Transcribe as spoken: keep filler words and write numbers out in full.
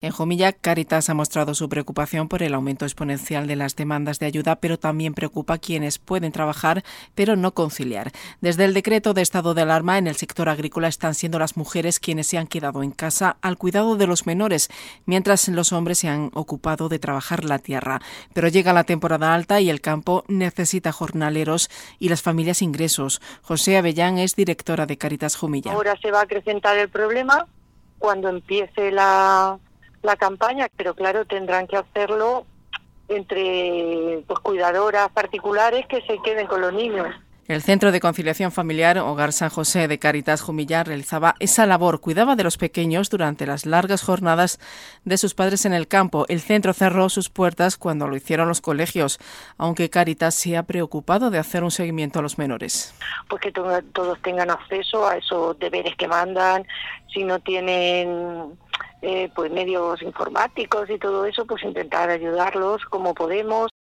En Jumilla, Cáritas ha mostrado su preocupación por el aumento exponencial de las demandas de ayuda, pero también preocupa a quienes pueden trabajar, pero no conciliar. Desde el decreto de estado de alarma, en el sector agrícola están siendo las mujeres quienes se han quedado en casa al cuidado de los menores, mientras los hombres se han ocupado de trabajar la tierra. Pero llega la temporada alta y el campo necesita jornaleros y las familias ingresos. José Avellán es directora de Cáritas Jumilla. Ahora se va a acrecentar el problema cuando empiece la... la campaña, pero claro, tendrán que hacerlo entre pues, cuidadoras particulares que se queden con los niños. El Centro de Conciliación Familiar Hogar San José de Cáritas Jumilla realizaba esa labor, cuidaba de los pequeños durante las largas jornadas de sus padres en el campo. El centro cerró sus puertas cuando lo hicieron los colegios, aunque Cáritas se ha preocupado de hacer un seguimiento a los menores. Pues que to- todos tengan acceso a esos deberes que mandan, si no tienen eh, pues medios informáticos y todo eso, pues intentar ayudarlos como podemos.